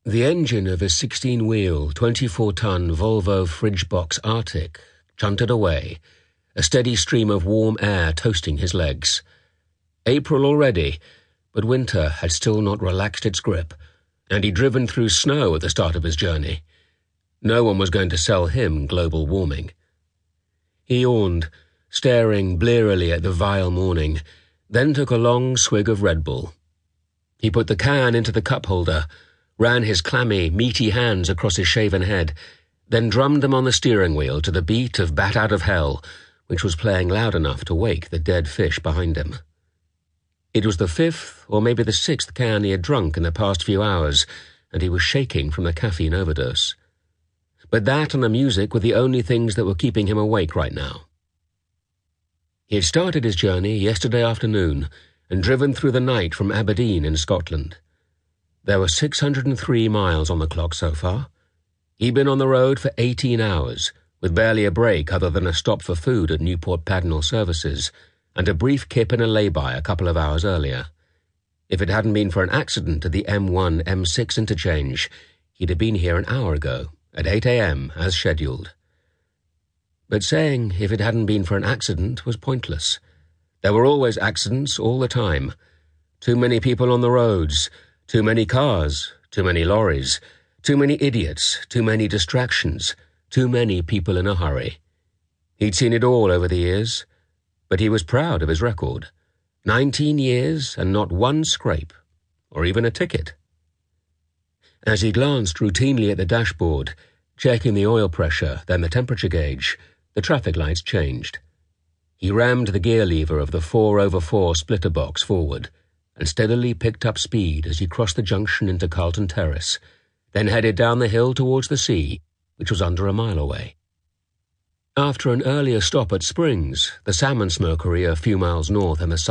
The engine of a 16-wheel, 24-ton Volvo Fridgebox Arctic chunted away, a steady stream of warm air toasting his legs. April already, but winter had still not relaxed its grip, and he'd driven through snow at the start of his journey. No one was going to sell him global warming. He yawned, staring blearily at the vile morning, then took a long swig of Red Bull. He put the can into the cup holder, ran his clammy, meaty hands across his shaven head, then drummed them on the steering wheel to the beat of Bat Out of Hell, which was playing loud enough to wake the dead fish behind him. It was the 5th or maybe the 6th can he had drunk in the past few hours, and he was shaking from the caffeine overdose. But that and the music were the only things that were keeping him awake right now. He had started his journey yesterday afternoon and driven through the night from Aberdeen in Scotland. There were 603 miles on the clock so far. He'd been on the road for 18 hours, with barely a break other than a stop for food at Newport Pagnell Services, and a brief kip in a lay-by a couple of hours earlier. If it hadn't been for an accident at the M1-M6 interchange, he'd have been here an hour ago, at 8 a.m. as scheduled. But saying if it hadn't been for an accident was pointless. There were always accidents all the time. Too many people on the roads, too many cars, too many lorries, too many idiots, too many distractions, too many people in a hurry. He'd seen it all over the years, but he was proud of his record. 19 years and not one scrape, or even a ticket. As he glanced routinely at the dashboard, checking the oil pressure, then the temperature gauge, the traffic lights changed. He rammed the gear lever of the 4/4 splitter box forward and steadily picked up speed as he crossed the junction into Carlton Terrace, then headed down the hill towards the sea, which was under a mile away. After an earlier stop at Springs, the salmon smokery a few miles north in the